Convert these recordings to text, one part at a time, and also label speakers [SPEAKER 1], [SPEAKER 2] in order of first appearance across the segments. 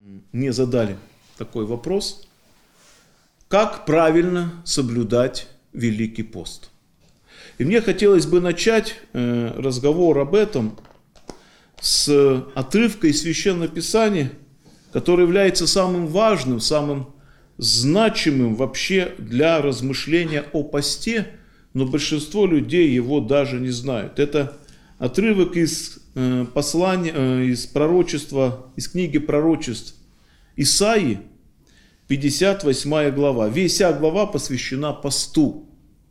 [SPEAKER 1] Мне задали такой вопрос: как правильно соблюдать Великий пост? И мне хотелось бы начать разговор об этом с отрывка из Священного Писания, который является самым важным, самым значимым вообще для размышления о посте, но большинство людей его даже не знают. Это отрывок из послания, из пророчества, из книги пророчеств Исаии, 58 глава. Вся глава посвящена посту.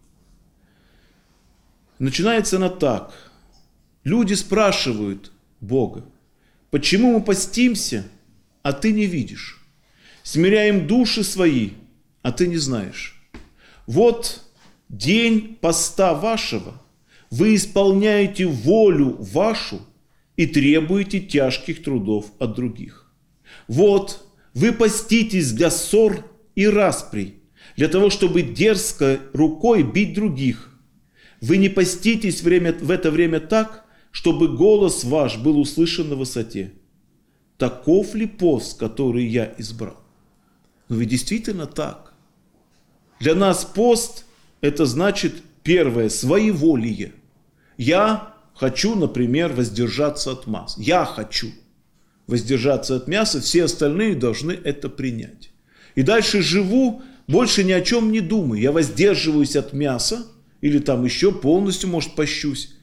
[SPEAKER 1] Начинается она так. Люди спрашивают Бога: почему мы постимся, а ты не видишь? Смиряем души свои, а ты не знаешь. Вот день поста вашего, вы исполняете волю вашу и требуете тяжких трудов от других. Вот вы поститесь для ссор и распри, для того, чтобы дерзко рукой бить других. Вы не поститесь в это время так, чтобы голос ваш был услышан на высоте. Таков ли пост, который я избрал? Ну ведь действительно так. Для нас пост – это значит, первое, своеволие. Я хочу, например, воздержаться от мяса. Я хочу воздержаться от мяса, все остальные должны это принять. И дальше живу, больше ни о чем не думаю. Я воздерживаюсь от мяса, или там еще полностью, может, пощусь.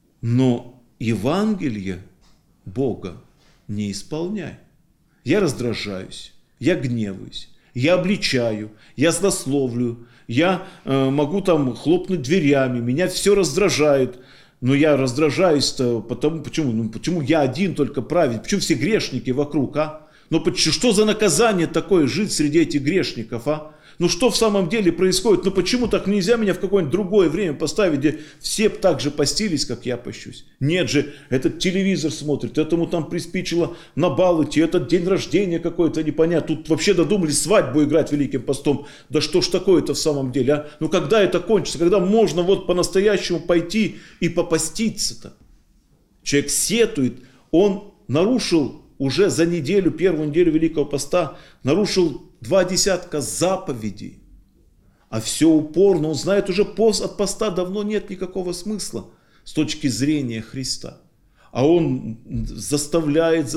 [SPEAKER 1] Но Евангелие Бога не исполняю. Я раздражаюсь, я гневаюсь, я обличаю, я злословлю, я могу там хлопнуть дверями, меня все раздражает. Но я раздражаюсь-то потому, почему я один только праведник, почему все грешники вокруг, а? Но что за наказание такое жить среди этих грешников, а? Ну что в самом деле происходит? Ну почему так нельзя меня в какое-нибудь другое время поставить, где все так же постились, как я пощусь? Нет же, этот телевизор смотрит, этому там приспичило на бал идти, этот день рождения какой-то непонятно. Тут вообще додумались свадьбу играть Великим постом. Да что ж такое-то в самом деле, а? Ну когда это кончится? Когда можно вот по-настоящему пойти и попаститься-то? Человек сетует, он нарушил уже за неделю, первую неделю Великого поста, нарушил 2 десятка заповедей. А все упорно, он знает уже от поста давно нет никакого смысла с точки зрения Христа. А он заставляет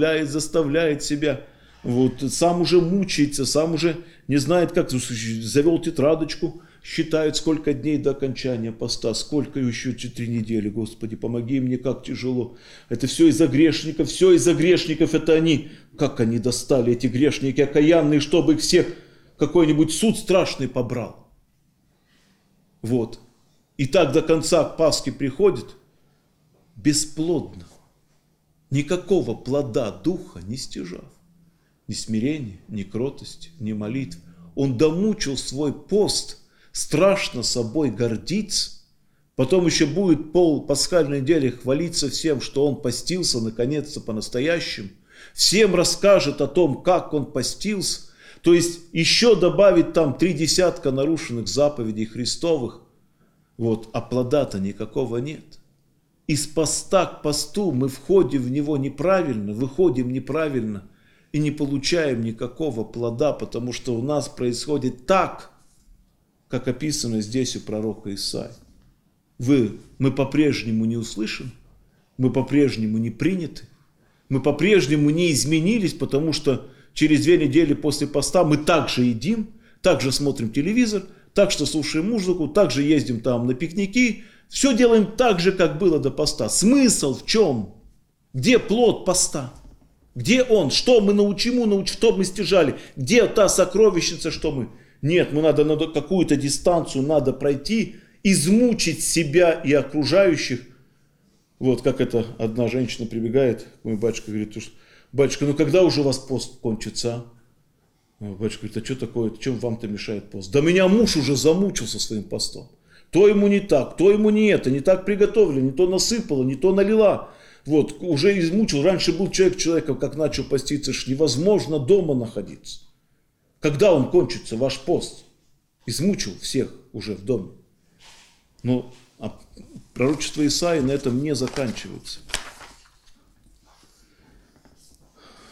[SPEAKER 1] себя, вот, сам уже мучается, сам уже не знает как, завел тетрадочку, считает, сколько дней до окончания поста, сколько еще 3 недели, Господи, помоги мне, как тяжело. Это все из-за грешников, это они, как они достали, эти грешники окаянные, чтобы их всех какой-нибудь суд страшный побрал. Вот. И так до конца Пасхи приходит бесплодно, никакого плода духа не стяжав, ни смирения, ни кротости, ни молитв. Он домучил свой пост, страшно собой гордиться, потом еще будет пасхальной недели хвалиться всем, что он постился наконец-то по-настоящему, всем расскажет о том, как он постился, то есть еще добавит там 3 десятка нарушенных заповедей Христовых, вот, а плода-то никакого нет. Из поста к посту мы входим в него неправильно, выходим неправильно и не получаем никакого плода, потому что у нас происходит так, как описано здесь у пророка Исаии. Мы по-прежнему не услышаны, мы по-прежнему не приняты, мы по-прежнему не изменились, потому что через 2 недели после поста мы также едим, также смотрим телевизор, также слушаем музыку, также ездим там на пикники, все делаем так же, как было до поста. Смысл в чем? Где плод поста? Где он? Что мы научим, что мы стяжали? Где та сокровищница, что мы... Нет, надо какую-то дистанцию надо пройти, измучить себя и окружающих. Вот как это одна женщина прибегает, мой батюшка говорит: батюшка, ну когда уже у вас пост кончится? Батюшка говорит: а что такое, чем вам-то мешает пост? Да меня муж уже замучился своим постом. То ему не так, то ему не это, не так приготовили, не то насыпала, не то налила. Вот, уже измучил. Раньше был человеком, как начал поститься, невозможно дома находиться. Когда он кончится, ваш пост? Измучил всех уже в доме. Но пророчество Исаии на этом не заканчивается.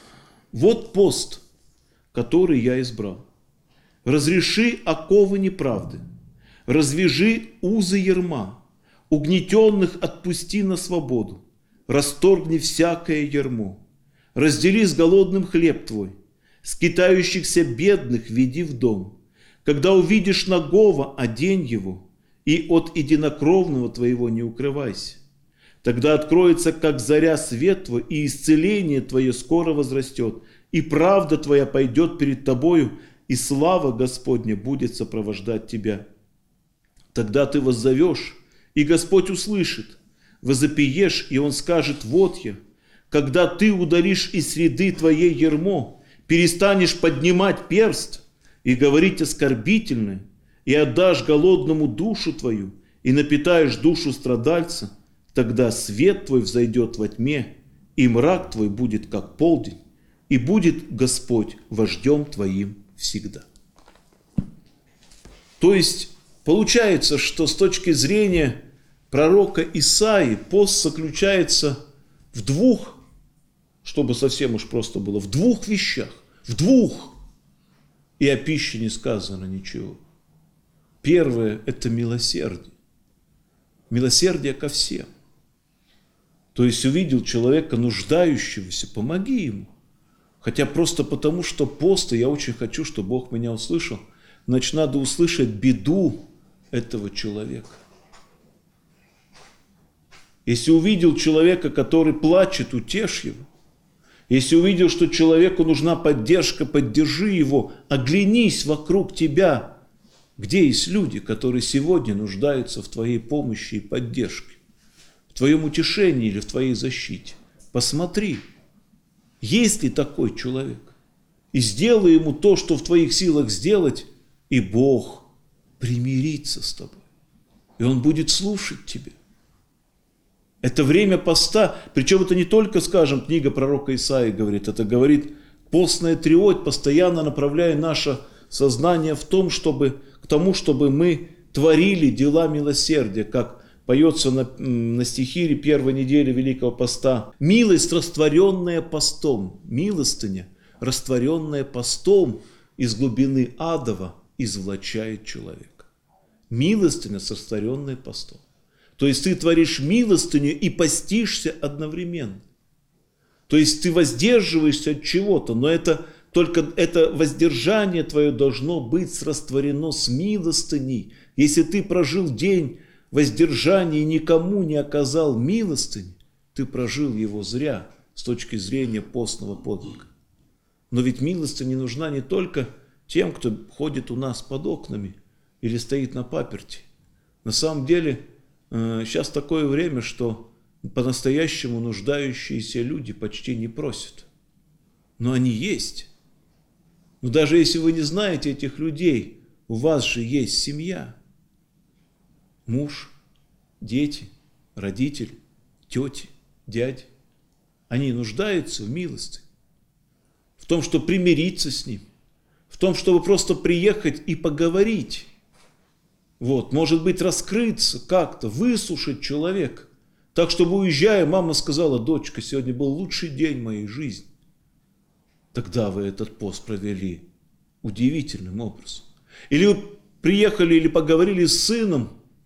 [SPEAKER 1] Вот пост, который я избрал. Разреши оковы неправды, развяжи узы ярма, угнетенных отпусти на свободу, расторгни всякое ярмо, раздели с голодным хлеб твой, скитающихся бедных веди в дом. Когда увидишь нагого, одень его, и от единокровного твоего не укрывайся. Тогда откроется, как заря, свет твой, и исцеление твое скоро возрастет, и правда твоя пойдет перед тобою, и слава Господня будет сопровождать тебя. Тогда ты воззовешь, и Господь услышит, возопиешь, и Он скажет: вот я. Когда ты удалишь из среды твоей ярмо, перестанешь поднимать перст и говорить оскорбительное, и отдашь голодному душу твою, и напитаешь душу страдальца, тогда свет твой взойдет во тьме, и мрак твой будет как полдень, и будет Господь вождем твоим всегда. То есть, получается, что с точки зрения пророка Исаии пост заключается в двух, чтобы совсем уж просто было, в двух вещах. В двух. И о пище не сказано ничего. Первое – это милосердие. Милосердие ко всем. То есть увидел человека нуждающегося, помоги ему. Хотя просто потому, что пост, и я очень хочу, чтобы Бог меня услышал, значит, надо услышать беду этого человека. Если увидел человека, который плачет, утешь его. Если увидел, что человеку нужна поддержка, поддержи его, оглянись вокруг тебя, где есть люди, которые сегодня нуждаются в твоей помощи и поддержке, в твоем утешении или в твоей защите. Посмотри, есть ли такой человек, и сделай ему то, что в твоих силах сделать, и Бог примирится с тобой, и Он будет слушать тебя. Это время поста, причем это не только, скажем, книга пророка Исаии говорит, это говорит постная триодь, постоянно направляя наше сознание к тому, чтобы мы творили дела милосердия, как поется на стихире первой недели Великого Поста. Милость, растворенная постом, милостыня, растворенная постом из глубины адова, извлачает человека. Милостыня, растворенная постом. То есть ты творишь милостыню и постишься одновременно. То есть ты воздерживаешься от чего-то, но это воздержание твое должно быть растворено с милостыней. Если ты прожил день воздержания и никому не оказал милостыни, ты прожил его зря с точки зрения постного подвига. Но ведь милостыня нужна не только тем, кто ходит у нас под окнами или стоит на паперти. На самом деле, сейчас такое время, что по-настоящему нуждающиеся люди почти не просят. Но они есть. Но даже если вы не знаете этих людей, у вас же есть семья. Муж, дети, родители, тети, дяди. Они нуждаются в милости. В том, чтобы примириться с ним. В том, чтобы просто приехать и поговорить. Вот, может быть, раскрыться как-то, выслушать человека. Так, чтобы, уезжая, мама сказала: дочка, сегодня был лучший день моей жизни. Тогда вы этот пост провели удивительным образом. Или вы приехали или поговорили с сыном,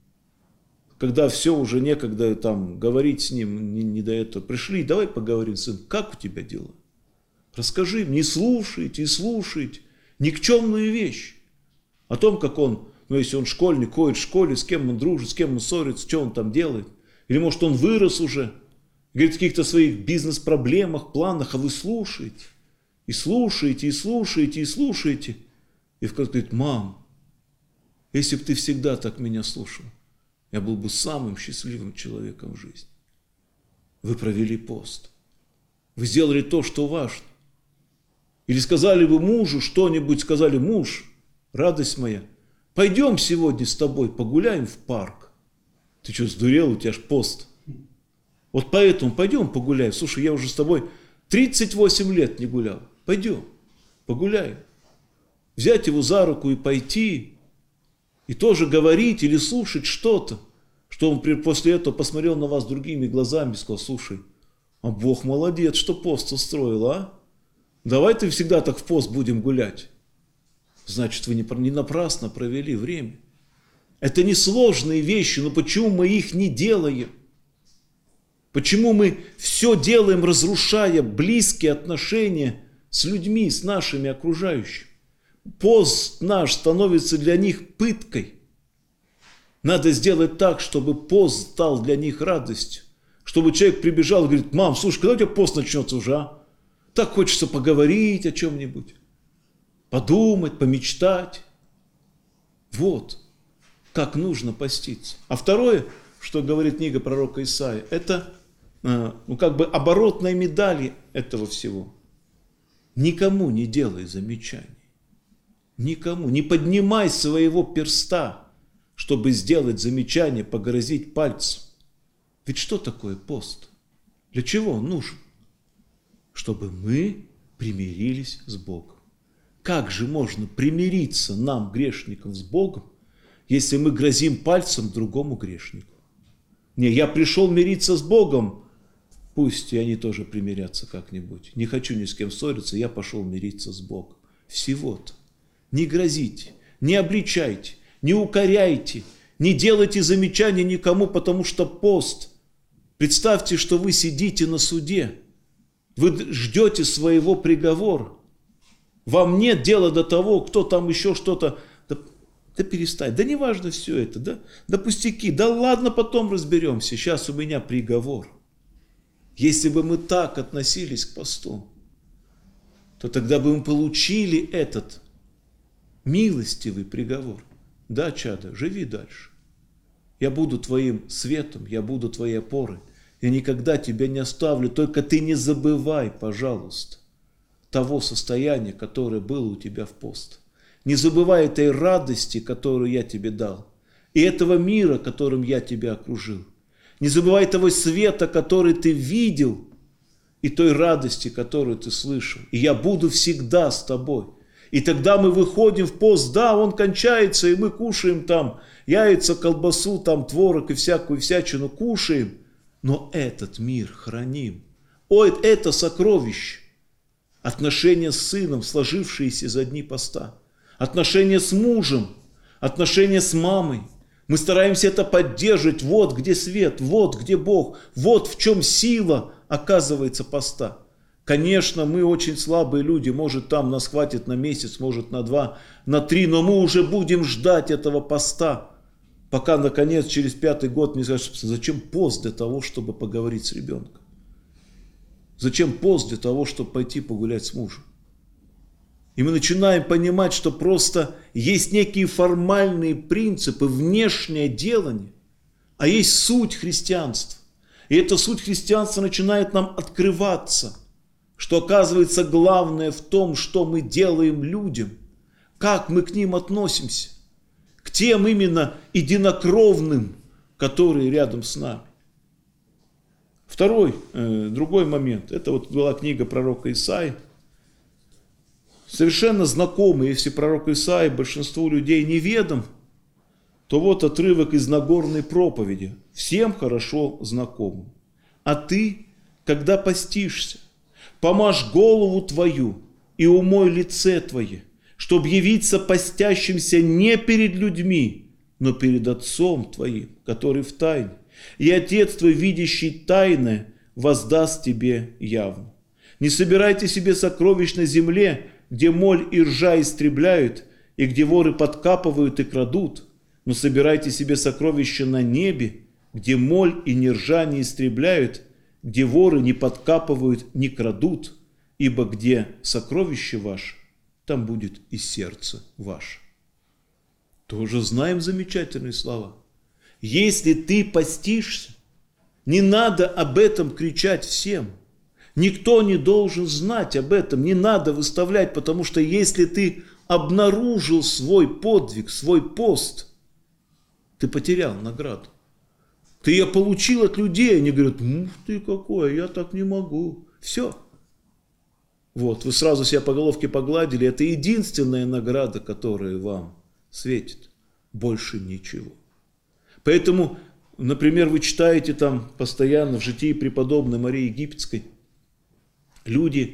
[SPEAKER 1] когда все уже некогда там говорить с ним, не до этого. Пришли: давай поговорим, сын, как у тебя дела? Расскажи мне, не слушайте и слушайте никчемную вещь о том, как он, если он школьник, ходит в школе, с кем он дружит, с кем он ссорится, что он там делает. Или, может, он вырос уже, говорит о каких-то своих бизнес-проблемах, планах, а вы слушаете. И слушаете, и слушаете, и слушаете. И в конце говорит: мам, если бы ты всегда так меня слушал, я был бы самым счастливым человеком в жизни. Вы провели пост. Вы сделали то, что важно. Или сказали бы мужу что-нибудь, сказали: муж, радость моя, пойдем сегодня с тобой погуляем в парк. Ты что, сдурел, у тебя ж пост. Вот поэтому пойдем погуляем. Слушай, я уже с тобой 38 лет не гулял. Пойдем, погуляем. Взять его за руку и пойти, и тоже говорить или слушать что-то, что он после этого посмотрел на вас другими глазами и сказал: слушай, а Бог молодец, что пост устроил, а? Давай ты всегда так в пост будем гулять. Значит, вы не напрасно провели время. Это несложные вещи, но почему мы их не делаем? Почему мы все делаем, разрушая близкие отношения с людьми, с нашими окружающими? Пост наш становится для них пыткой. Надо сделать так, чтобы пост стал для них радостью. Чтобы человек прибежал и говорит: мам, слушай, когда у тебя пост начнется уже, а? Так хочется поговорить о чем-нибудь, подумать, помечтать. Вот как нужно поститься. А второе, что говорит книга пророка Исаии, это оборотная медаль этого всего. Никому не делай замечаний. Никому. Не поднимай своего перста, чтобы сделать замечание, погрозить пальцем. Ведь что такое пост? Для чего он нужен? Чтобы мы примирились с Богом. Как же можно примириться нам, грешникам, с Богом, если мы грозим пальцем другому грешнику? Не, я пришел мириться с Богом, пусть и они тоже примирятся как-нибудь. Не хочу ни с кем ссориться, я пошел мириться с Богом. Всего-то. Не грозите, не обличайте, не укоряйте, не делайте замечания никому, потому что пост. Представьте, что вы сидите на суде, вы ждете своего приговора. Вам нет дела до того, кто там еще что-то. Да перестань, да не важно все это, да пустяки, да ладно, потом разберемся, сейчас у меня приговор. Если бы мы так относились к посту, то тогда бы мы получили этот милостивый приговор. Да, чадо, живи дальше. Я буду твоим светом, я буду твоей опорой. Я никогда тебя не оставлю, только ты не забывай, пожалуйста, того состояния, которое было у тебя в пост. Не забывай этой радости, которую я тебе дал, и этого мира, которым я тебя окружил. Не забывай того света, который ты видел, и той радости, которую ты слышал. И я буду всегда с тобой. И тогда мы выходим в пост, да, он кончается, и мы кушаем там яйца, колбасу, там творог и всякую всячину кушаем, но этот мир храним. Ой, это сокровище. Отношения с сыном, сложившиеся за дни поста. Отношения с мужем, отношения с мамой. Мы стараемся это поддерживать. Вот где свет, вот где Бог, вот в чем сила, оказывается, поста. Конечно, мы очень слабые люди, может там нас хватит на месяц, может на 2, на 3, но мы уже будем ждать этого поста, пока наконец через 5-й год не скажешь: зачем пост для того, чтобы поговорить с ребенком? Зачем пост для того, чтобы пойти погулять с мужем? И мы начинаем понимать, что просто есть некие формальные принципы, внешнее делание, а есть суть христианства. И эта суть христианства начинает нам открываться, что оказывается главное в том, что мы делаем людям, как мы к ним относимся, к тем именно единокровным, которые рядом с нами. Другой момент, это вот была книга пророка Исаии. Совершенно знакомый, если пророк Исаия большинству людей неведом, то вот отрывок из Нагорной проповеди, всем хорошо знакомым. А ты, когда постишься, помажь голову твою и умой лице твое, чтобы явиться постящимся не перед людьми, но перед Отцом твоим, который в тайне. И Отец твой, видящий тайное, воздаст тебе явно. Не собирайте себе сокровищ на земле, где моль и ржа истребляют, и где воры подкапывают и крадут, но собирайте себе сокровища на небе, где моль и ни ржа не истребляют, где воры не подкапывают, не крадут, ибо где сокровище ваше, там будет и сердце ваше. Тоже знаем замечательные слова. Если ты постишься, не надо об этом кричать всем. Никто не должен знать об этом, не надо выставлять, потому что если ты обнаружил свой подвиг, свой пост, ты потерял награду. Ты ее получил от людей, они говорят: ух ты какой, я так не могу. Все. Вот, вы сразу себя по головке погладили, это единственная награда, которая вам светит. Больше ничего. Поэтому, например, вы читаете там постоянно в житии преподобной Марии Египетской, люди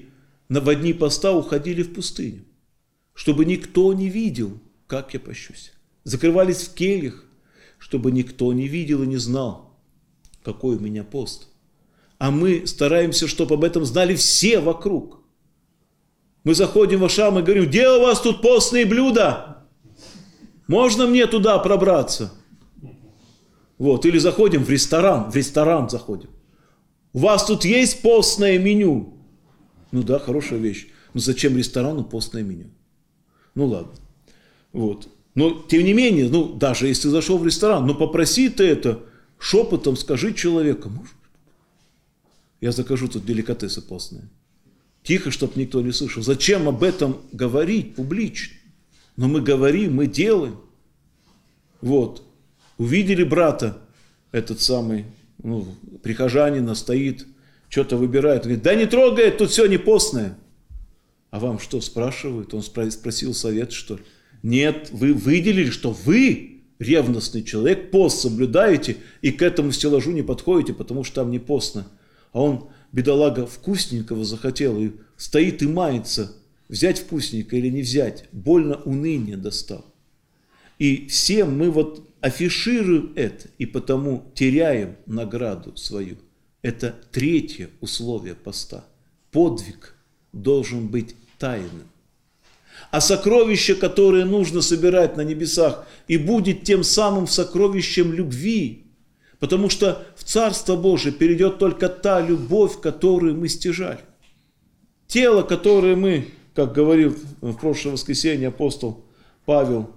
[SPEAKER 1] в дни поста уходили в пустыню, чтобы никто не видел, как я пощусь. Закрывались в кельях, чтобы никто не видел и не знал, какой у меня пост. А мы стараемся, чтобы об этом знали все вокруг. Мы заходим в ашрам и говорим: где у вас тут постные блюда? Можно мне туда пробраться? Вот, или заходим в ресторан заходим. У вас тут есть постное меню? Ну да, хорошая вещь. Но зачем ресторану постное меню? Ну ладно. Вот. Но тем не менее, даже если зашел в ресторан, попроси ты это шепотом, скажи человеку: может, я закажу тут деликатесы постные. Тихо, чтобы никто не слышал. Зачем об этом говорить публично? Но мы говорим, мы делаем. Вот. Увидели брата, этот самый, прихожанина стоит, что-то выбирает. Говорит: да не трогай, тут все не постное. А вам что, спрашивают? Он спросил совет, что ли? Нет, вы выделили, что вы ревностный человек, пост соблюдаете, и к этому стеллажу не подходите, потому что там не постно. А он, бедолага, вкусненького захотел, и стоит и мается, взять вкусненько или не взять. Больно уныние достал. И всем мы афишируем это, и потому теряем награду свою. Это третье условие поста. Подвиг должен быть тайным. А сокровище, которое нужно собирать на небесах, и будет тем самым сокровищем любви. Потому что в Царство Божие перейдет только та любовь, которую мы стяжали. Тело, которое мы, как говорил в прошлое воскресенье апостол Павел,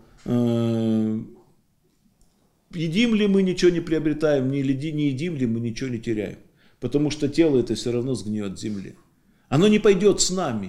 [SPEAKER 1] едим ли мы, ничего не приобретаем, не едим ли мы, ничего не теряем. Потому что тело это все равно сгниет в земле. Оно не пойдет с нами.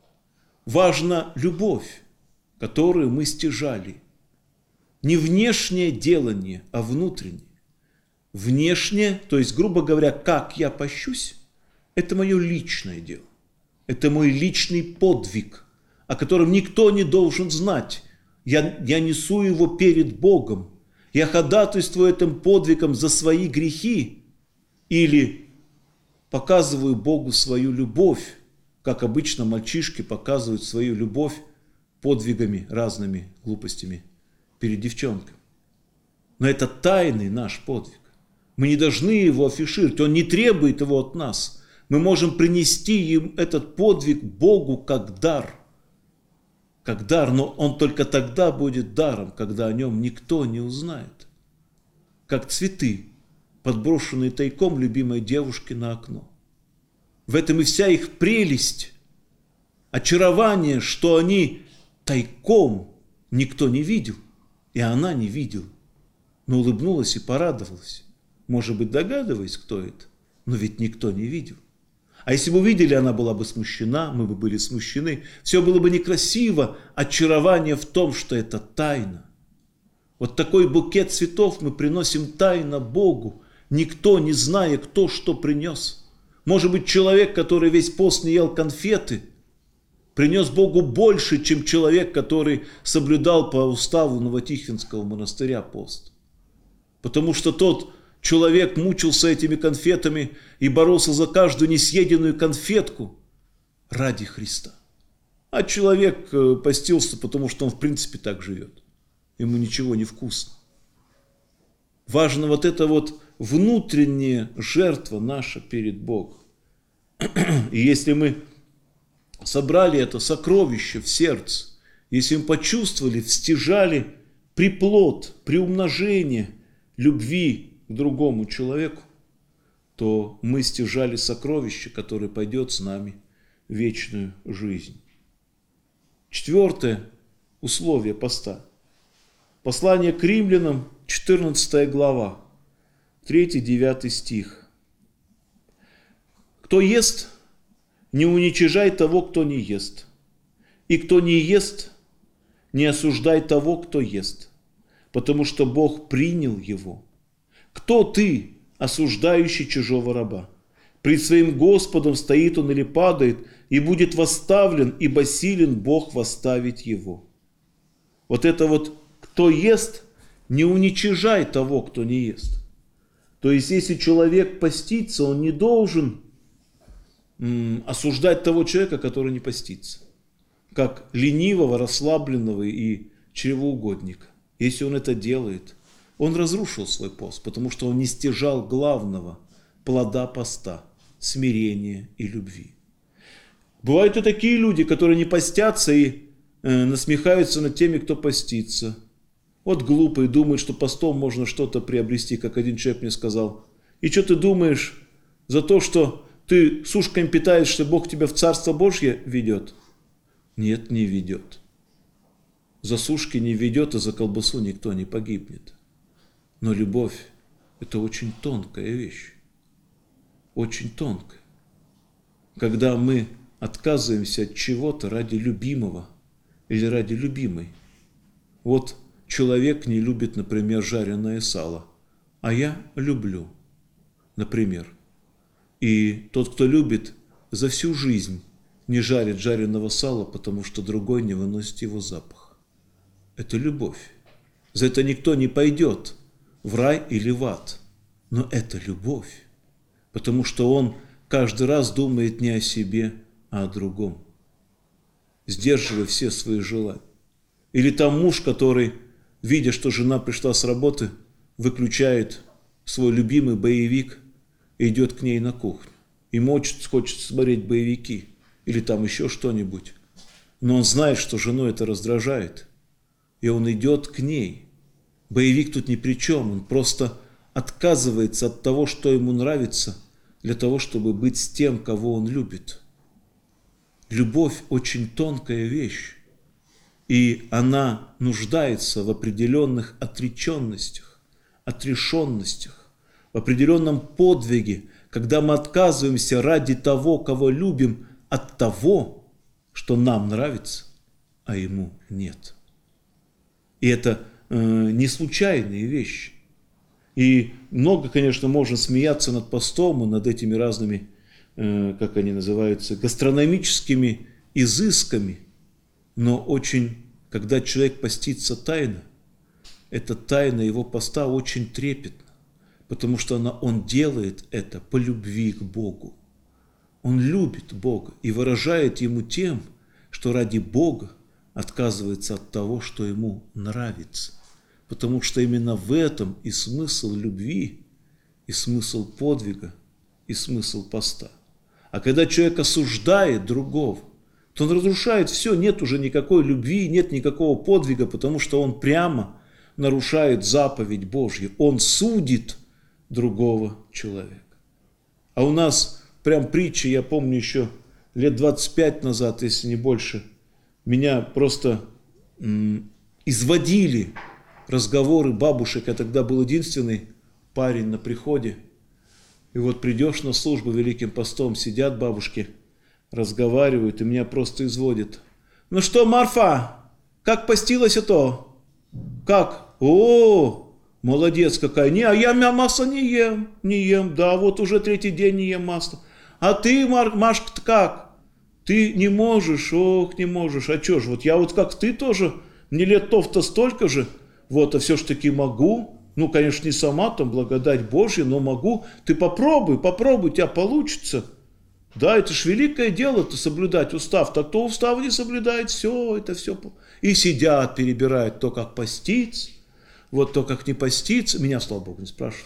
[SPEAKER 1] Важна любовь, которую мы стяжали. Не внешнее делание, а внутреннее. Внешнее, то есть, грубо говоря, как я пощусь, это мое личное дело. Это мой личный подвиг, о котором никто не должен знать. Я несу его перед Богом. Я ходатайствую этим подвигом за свои грехи. Или показываю Богу свою любовь, как обычно мальчишки показывают свою любовь подвигами, разными глупостями перед девчонкой. Но это тайный наш подвиг. Мы не должны его афишировать, он не требует его от нас. Мы можем принести им этот подвиг Богу как дар. Как дар, но он только тогда будет даром, когда о нем никто не узнает. Как цветы, подброшенные тайком любимой девушке на окно. В этом и вся их прелесть, очарование, что они тайком никто не видел, и она не видела, но улыбнулась и порадовалась. Может быть, догадываясь, кто это, но ведь никто не видел. А если бы увидели, она была бы смущена, мы бы были смущены. Все было бы некрасиво, очарование в том, что это тайна. Вот такой букет цветов мы приносим тайно Богу, никто не зная, кто что принес. Может быть, человек, который весь пост не ел конфеты, принес Богу больше, чем человек, который соблюдал по уставу Новотихвинского монастыря пост. Потому что тот человек мучился этими конфетами и боролся за каждую несъеденную конфетку ради Христа. А человек постился, потому что он в принципе так живет. Ему ничего не вкусно. Важно эта внутренняя жертва наша перед Богом. И если мы собрали это сокровище в сердце, если мы почувствовали, стяжали приплод, приумножение любви к другому человеку, то мы стяжали сокровище, которое пойдет с нами в вечную жизнь. Четвертое условие поста. Послание к римлянам, 14 глава, 3-9 стих. Кто ест, не уничижай того, кто не ест. И кто не ест, не осуждай того, кто ест, потому что Бог принял его. Кто ты, осуждающий чужого раба? Пред своим Господом стоит он или падает, и будет восставлен, ибо силен Бог восставить его. Кто ест, не уничижай того, кто не ест. То есть, если человек постится, он не должен осуждать того человека, который не постится, как ленивого, расслабленного и чревоугодника. Если он это делает, он разрушил свой пост, потому что он не стяжал главного плода поста – смирения и любви. Бывают и такие люди, которые не постятся и насмехаются над теми, кто постится. Вот глупые думают, что постом можно что-то приобрести, как один человек мне сказал. И что ты думаешь за то, что ты с ушками питаешь, что Бог тебя в Царство Божье ведет? Нет, не ведет. За сушки не ведет, и за колбасу никто не погибнет. Но любовь – это очень тонкая вещь. Очень тонкая. Когда мы отказываемся от чего-то ради любимого или ради любимой. Вот человек не любит, например, жареное сало, а я люблю, например. И тот, кто любит, за всю жизнь не жарит жареного сала, потому что другой не выносит его запах. Это любовь. За это никто не пойдет в рай или в ад. Но это любовь, потому что он каждый раз думает не о себе, а о другом, сдерживая все свои желания. Или там муж, который, видя, что жена пришла с работы, выключает свой любимый боевик и идет к ней на кухню. Ему хочет смотреть боевики или там еще что-нибудь. Но он знает, что жену это раздражает, и он идет к ней. Боевик тут ни при чем, он просто отказывается от того, что ему нравится, для того, чтобы быть с тем, кого он любит. Любовь очень тонкая вещь, и она нуждается в определенных отреченностях, отрешенностях, в определенном подвиге, когда мы отказываемся ради того, кого любим, от того, что нам нравится, а ему нет. И это не случайные вещи. И много, конечно, можно смеяться над постом и над этими разными, как они называются, гастрономическими изысками. Но очень, когда человек постится тайно, эта тайна его поста очень трепетна, потому что он делает это по любви к Богу. Он любит Бога и выражает Ему тем, что ради Бога отказывается от того, что ему нравится. Потому что именно в этом и смысл любви, и смысл подвига, и смысл поста. А когда человек осуждает другого, то он разрушает все, нет уже никакой любви, нет никакого подвига, потому что он прямо нарушает заповедь Божью. Он судит другого человека. А у нас прям притча, я помню еще лет 25 назад, если не больше, меня просто изводили разговоры бабушек. Я тогда был единственный парень на приходе. И вот придешь на службу Великим постом, сидят бабушки, разговаривают, и меня просто изводят. Ну что, Марфа, как постилась это? Как? О, молодец какая. Не, а я масло не ем. Да, вот уже 3-й день не ем масло. А ты, Машка, как? Ты не можешь, ох, не можешь. А что ж, вот я вот как ты тоже, мне лет-то столько же, вот, а все-таки могу. Ну, конечно, не сама, там, благодать Божья, но могу. Ты попробуй, у тебя получится. Да, это ж великое дело-то соблюдать устав. Так кто устав не соблюдает, все, это все. И сидят, перебирают то, как поститься, вот то, как не поститься. Меня, слава Богу, не спрашивали.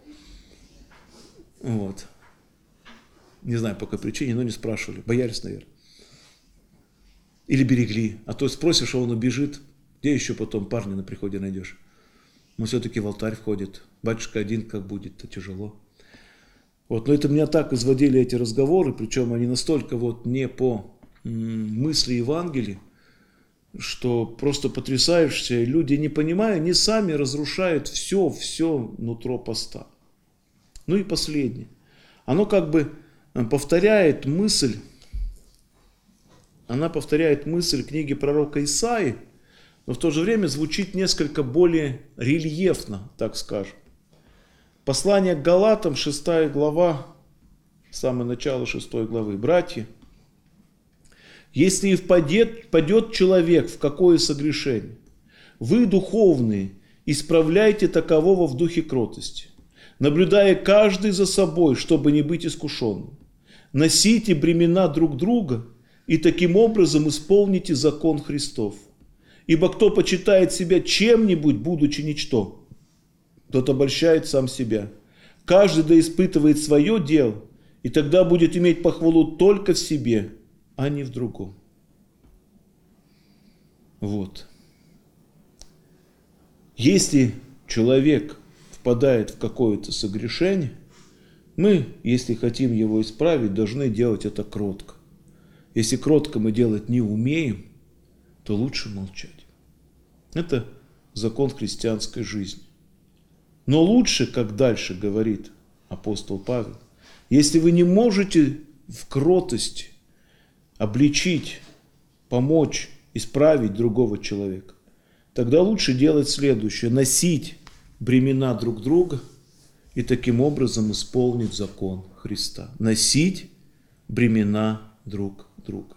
[SPEAKER 1] Вот. Не знаю, по какой причине, но не спрашивали. Боялись, наверное. Или берегли. А то спросишь, а он убежит. Где еще потом парня на приходе найдешь? Он все-таки в алтарь входит. Батюшка один, как будет, то тяжело. Вот, но это меня так изводили эти разговоры, причем они настолько вот не по мысли Евангелия, что просто потрясаешься. Люди, не понимая, они сами разрушают все нутро поста. Ну и последнее. Оно как бы повторяет мысль, книги пророка Исаии, но в то же время звучит несколько более рельефно, так скажем. Послание к Галатам, 6 глава, самое начало 6 главы. Братья, если и впадет человек в какое согрешение, вы, духовные, исправляйте такового в духе кротости, наблюдая каждый за собой, чтобы не быть искушенным. носите бремена друг друга и таким образом исполните закон Христов. Ибо кто почитает себя чем-нибудь, будучи ничто, тот обольщает сам себя. Каждый да испытывает свое дело, и тогда будет иметь похвалу только в себе, а не в другом. Вот. Если человек впадает в какое-то согрешение, мы, если хотим его исправить, должны делать это кротко. Если кротко мы делать не умеем, то лучше молчать. Это закон христианской жизни. Но лучше, как дальше говорит апостол Павел, если вы не можете в кротости обличить, помочь, исправить другого человека, тогда лучше делать следующее: носить бремена друг друга и таким образом исполнить закон Христа. Носить бремена друг друга.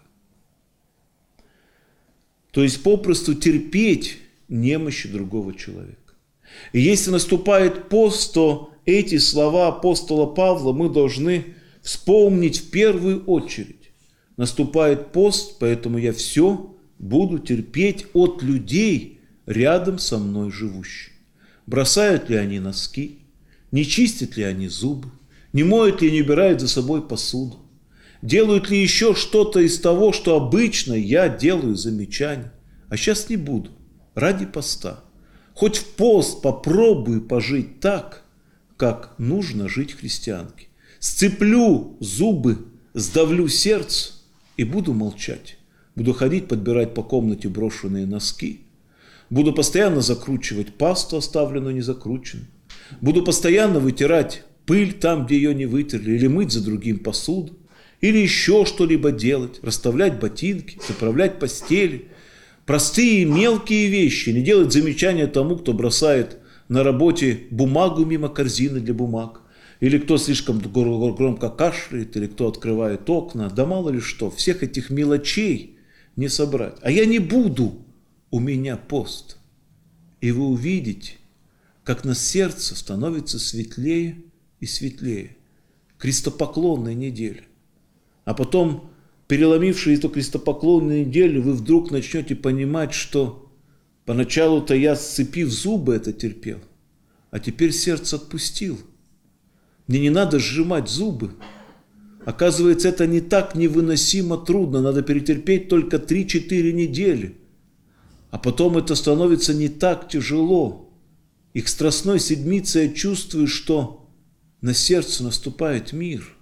[SPEAKER 1] То есть попросту терпеть немощи другого человека. И если наступает пост, то эти слова апостола Павла мы должны вспомнить в первую очередь. Наступает пост, поэтому я все буду терпеть от людей, рядом со мной живущих. Бросают ли они носки, не чистят ли они зубы, не моют ли, не убирают за собой посуду, делают ли еще что-то из того, что обычно я делаю замечания, а сейчас не буду, ради поста. Хоть в пост попробую пожить так, как нужно жить христианке. Сцеплю зубы, сдавлю сердце и буду молчать. Буду ходить, подбирать по комнате брошенные носки. Буду постоянно закручивать пасту, оставленную незакрученной. Буду постоянно вытирать пыль там, где ее не вытерли, или мыть за другим посуду, или еще что-либо делать, расставлять ботинки, заправлять постели. Простые мелкие вещи, не делать замечания тому, кто бросает на работе бумагу мимо корзины для бумаг, или кто слишком громко кашляет, или кто открывает окна, да мало ли что, всех этих мелочей не собрать. А я не буду, у меня пост. И вы увидите, как на сердце становится светлее и светлее. Крестопоклонная неделя. А потом, переломивши эту крестопоклонную неделю, вы вдруг начнете понимать, что поначалу-то я, сцепив зубы, это терпел, а теперь сердце отпустил. Мне не надо сжимать зубы. Оказывается, это не так невыносимо трудно, надо перетерпеть только 3-4 недели. А потом это становится не так тяжело. И к страстной седмице я чувствую, что на сердце наступает мир.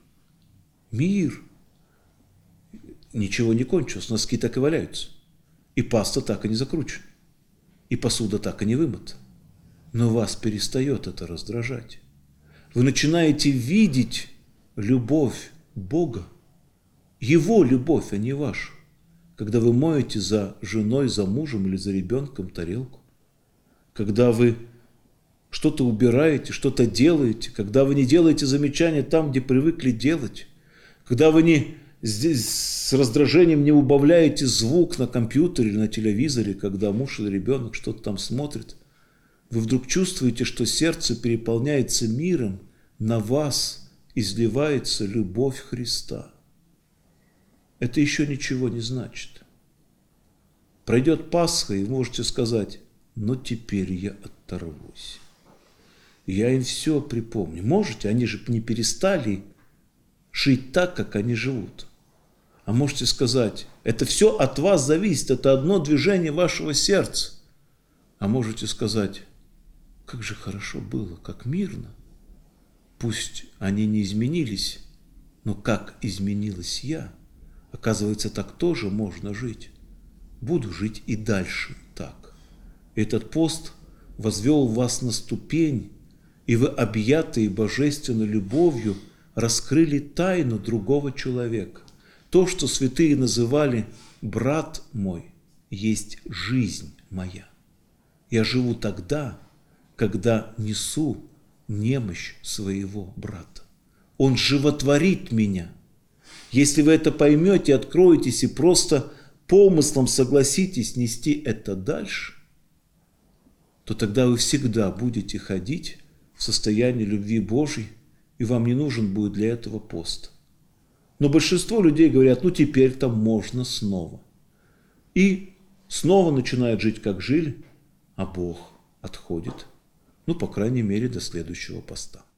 [SPEAKER 1] Мир. Ничего не кончилось, носки так и валяются. И паста так и не закручена. И посуда так и не вымыта. Но вас перестает это раздражать. Вы начинаете видеть любовь Бога. Его любовь, а не вашу. Когда вы моете за женой, за мужем или за ребенком тарелку. Когда вы что-то убираете, что-то делаете. Когда вы не делаете замечания там, где привыкли делать. Когда вы не здесь с раздражением не убавляете звук на компьютере или на телевизоре, когда муж или ребенок что-то там смотрит. Вы вдруг чувствуете, что сердце переполняется миром, на вас изливается любовь Христа. Это еще ничего не значит. Пройдет Пасха, и вы можете сказать: но теперь я оторвусь. Я им все припомню. Можете? Они же не перестали жить так, как они живут. А можете сказать: это все от вас зависит, это одно движение вашего сердца. А можете сказать: как же хорошо было, как мирно. Пусть они не изменились, но как изменилась я. Оказывается, так тоже можно жить. Буду жить и дальше так. Этот пост возвел вас на ступень, и вы, объятые божественной любовью, раскрыли тайну другого человека. То, что святые называли «брат мой», есть жизнь моя. Я живу тогда, когда несу немощь своего брата. Он животворит меня. Если вы это поймете, откроетесь и просто помыслом согласитесь нести это дальше, то тогда вы всегда будете ходить в состоянии любви Божьей, и вам не нужен будет для этого пост. Но большинство людей говорят, ну теперь-то можно снова. И снова начинают жить, как жили, а Бог отходит. Ну, по крайней мере, до следующего поста.